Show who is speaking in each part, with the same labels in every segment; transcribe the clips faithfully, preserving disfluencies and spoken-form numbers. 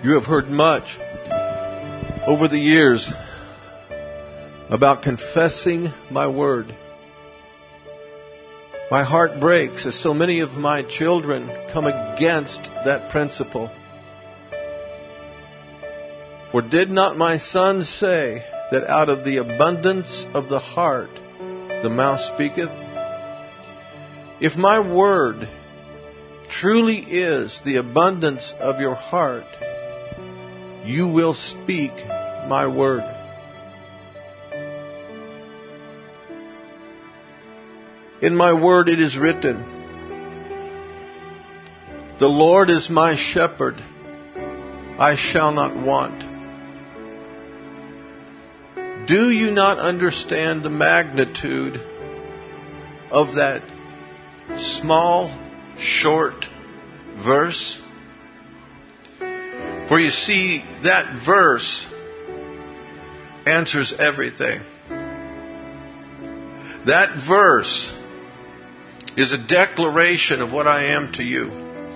Speaker 1: You have heard much over the years about confessing my word. My heart breaks as so many of my children come against that principle. For did not my son say that out of the abundance of the heart the mouth speaketh? If my word truly is the abundance of your heart, you will speak my word. In my word it is written, the Lord is my shepherd, I shall not want. Do you not understand the magnitude of that small, short verse? For you see, that verse answers everything. That verse is a declaration of what I am to you.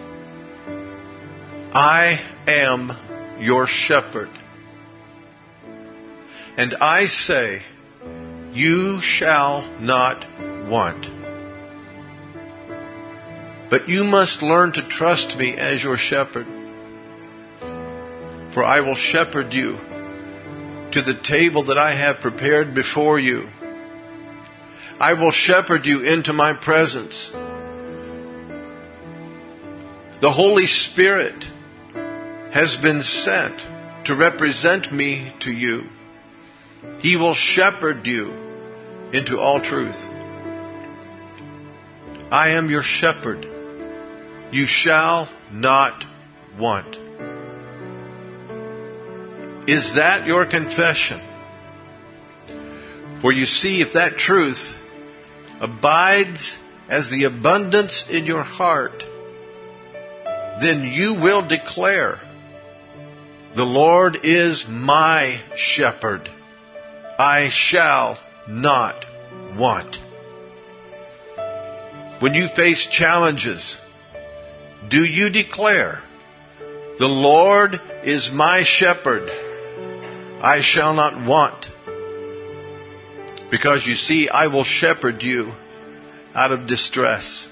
Speaker 1: I am your shepherd. And I say, you shall not want. But you must learn to trust me as your shepherd. For I will shepherd you to the table that I have prepared before you. I will shepherd you into my presence. The Holy Spirit has been sent to represent me to you. He will shepherd you into all truth. I am your shepherd. You shall not want. Is that your confession? For you see, if that truth abides as the abundance in your heart, then you will declare, the Lord is my shepherd. I shall not want. When you face challenges, do you declare, the Lord is my shepherd, I shall not want? Because you see, I will shepherd you out of distress.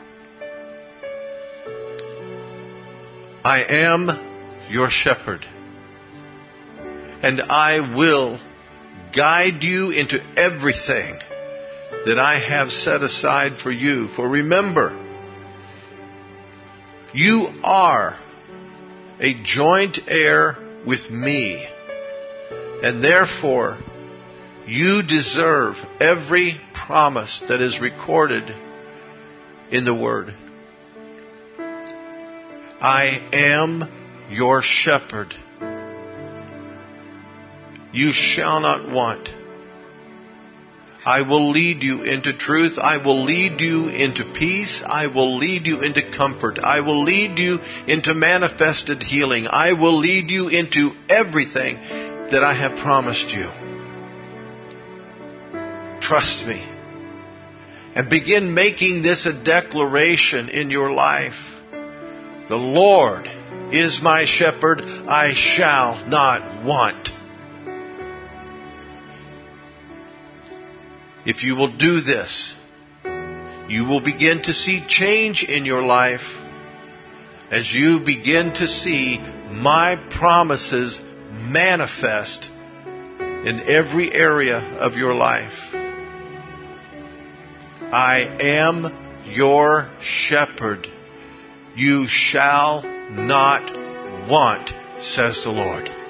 Speaker 1: I am your shepherd, and I will guide you into everything that I have set aside for you. For remember, you are a joint heir with me, and therefore you deserve every promise that is recorded in the Word. I am your shepherd. You shall not want. I will lead you into truth. I will lead you into peace. I will lead you into comfort. I will lead you into manifested healing. I will lead you into everything that I have promised you. Trust me. And begin making this a declaration in your life. The Lord is my shepherd. I shall not want. If you will do this, you will begin to see change in your life as you begin to see my promises manifest in every area of your life. I am your shepherd. You shall not want, says the Lord.